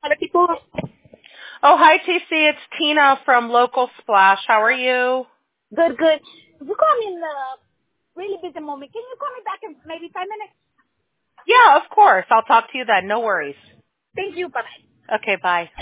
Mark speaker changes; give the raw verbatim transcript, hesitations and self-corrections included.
Speaker 1: Hola, tipo.
Speaker 2: Oh, hi, T C. It's Tina from Local Splash. How are you?
Speaker 1: Good, good. You call me in the really busy moment. Can you call me back in maybe five minutes?
Speaker 2: Yeah, of course. I'll talk to you then. No worries.
Speaker 1: Thank you. Bye-bye.
Speaker 2: Okay, bye.